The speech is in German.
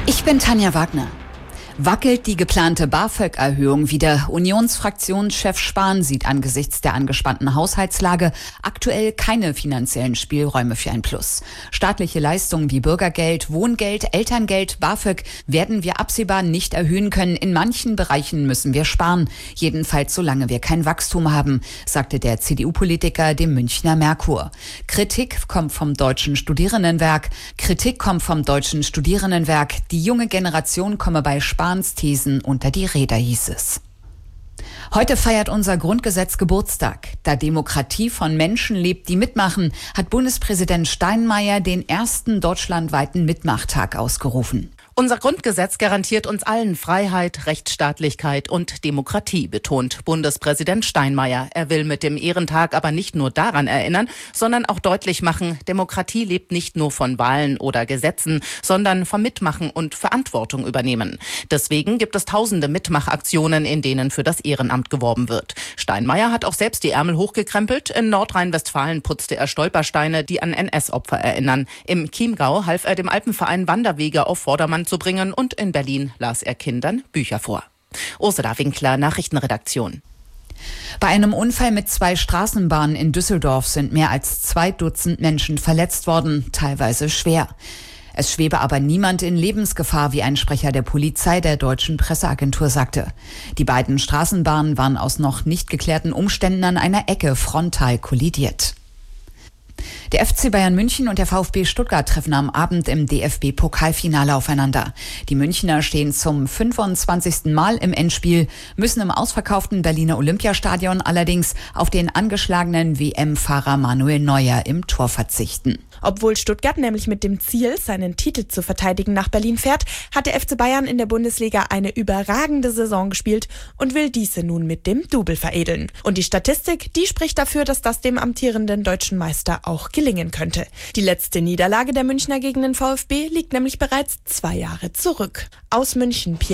Ich bin Tanja Wagner. Wackelt die geplante BAföG-Erhöhung wieder? Unionsfraktionschef Spahn sieht angesichts der angespannten Haushaltslage aktuell keine finanziellen Spielräume für ein Plus. Staatliche Leistungen wie Bürgergeld, Wohngeld, Elterngeld, BAföG werden wir absehbar nicht erhöhen können. In manchen Bereichen müssen wir sparen. Jedenfalls solange wir kein Wachstum haben, sagte der CDU-Politiker dem Münchner Merkur. Kritik kommt vom Deutschen Studierendenwerk. Die junge Generation komme bei Spahns Thesen unter die Räder, hieß es. Heute feiert unser Grundgesetz Geburtstag. Da Demokratie von Menschen lebt, die mitmachen, hat Bundespräsident Steinmeier den ersten deutschlandweiten Mitmachtag ausgerufen. Unser Grundgesetz garantiert uns allen Freiheit, Rechtsstaatlichkeit und Demokratie, betont Bundespräsident Steinmeier. Er will mit dem Ehrentag aber nicht nur daran erinnern, sondern auch deutlich machen, Demokratie lebt nicht nur von Wahlen oder Gesetzen, sondern vom Mitmachen und Verantwortung übernehmen. Deswegen gibt es tausende Mitmachaktionen, in denen für das Ehrenamt geworben wird. Steinmeier hat auch selbst die Ärmel hochgekrempelt. In Nordrhein-Westfalen putzte er Stolpersteine, die an NS-Opfer erinnern. Im Chiemgau half er dem Alpenverein Wanderwege auf Vordermann zu bringen und in Berlin las er Kindern Bücher vor. Ursula Winkler, Nachrichtenredaktion. Bei einem Unfall mit 2 Straßenbahnen in Düsseldorf sind mehr als 2 Dutzend Menschen verletzt worden, teilweise schwer. Es schwebe aber niemand in Lebensgefahr, wie ein Sprecher der Polizei der Deutschen Presseagentur sagte. Die beiden Straßenbahnen waren aus noch nicht geklärten Umständen an einer Ecke frontal kollidiert. Der FC Bayern München und der VfB Stuttgart treffen am Abend im DFB-Pokalfinale aufeinander. Die Münchner stehen zum 25. Mal im Endspiel, müssen im ausverkauften Berliner Olympiastadion allerdings auf den angeschlagenen WM-Fahrer Manuel Neuer im Tor verzichten. Obwohl Stuttgart nämlich mit dem Ziel, seinen Titel zu verteidigen, nach Berlin fährt, hat der FC Bayern in der Bundesliga eine überragende Saison gespielt und will diese nun mit dem Double veredeln. Und die Statistik, die spricht dafür, dass das dem amtierenden deutschen Meister auch gelingen könnte. Die letzte Niederlage der Münchner gegen den VfB liegt nämlich bereits 2 Jahre zurück. Aus München,